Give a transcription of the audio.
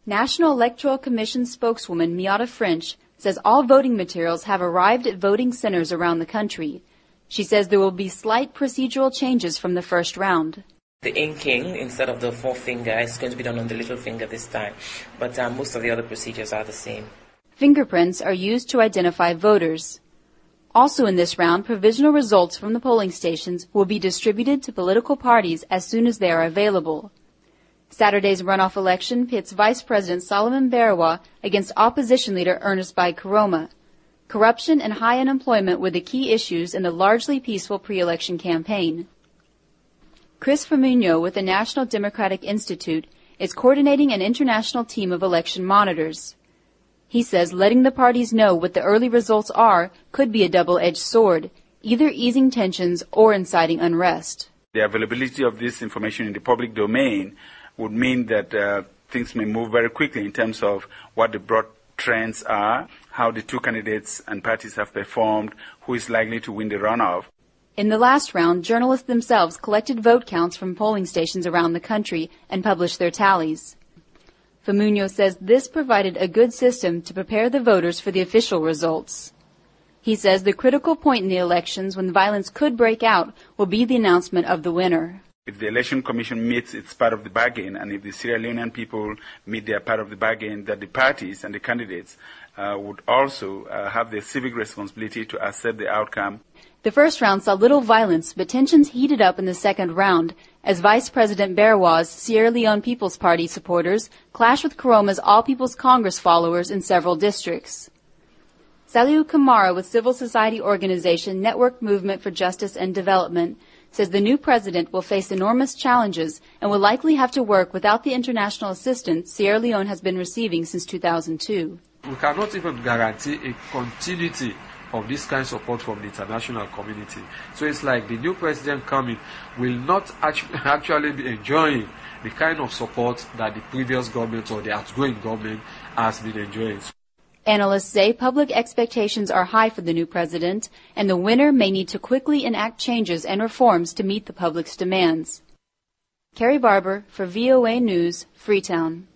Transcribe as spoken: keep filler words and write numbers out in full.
National Electoral Commission spokeswoman Miata French says all voting materials have arrived at voting centers around the country. She says there will be slight procedural changes from the first round. The inking, instead of the forefinger, is going to be done on the little finger this time, but uh, most of the other procedures are the same. Fingerprints are used to identify voters. Also in this round, provisional results from the polling stations will be distributed to political parties as soon as they are available. Saturday's runoff election pits Vice President Solomon Barawa against opposition leader Ernest Bai Koroma. Corruption and high unemployment were the key issues in the largely peaceful pre-election campaign. Chris Firmino with the National Democratic Institute is coordinating an international team of election monitors. He says letting the parties know what the early results are could be a double-edged sword, either easing tensions or inciting unrest. The availability of this information in the public domain would mean that uh, things may move very quickly in terms of what the broad trends are, how the two candidates and parties have performed, who is likely to win the runoff. In the last round, journalists themselves collected vote counts from polling stations around the country and published their tallies. Famunyo says this provided a good system to prepare the voters for the official results. He says the critical point in the elections when violence could break out will be the announcement of the winner. If the Election Commission meets its part of the bargain, and if the Sierra Leonean people meet their part of the bargain, that the parties and the candidates uh, would also uh, have the civic responsibility to accept the outcome. The first round saw little violence, but tensions heated up in the second round as Vice President Barawa's Sierra Leone People's Party supporters clashed with Koroma's All People's Congress followers in several districts. Saliu Kamara with civil society organization Network Movement for Justice and Development says the new president will face enormous challenges and will likely have to work without the international assistance Sierra Leone has been receiving since two thousand two. We cannot even guarantee a continuity of this kind of support from the international community. So it's like the new president coming will not actually be enjoying the kind of support that the previous government or the outgoing government has been enjoying. Analysts say public expectations are high for the new president, and the winner may need to quickly enact changes and reforms to meet the public's demands. Carrie Barber for V O A News, Freetown.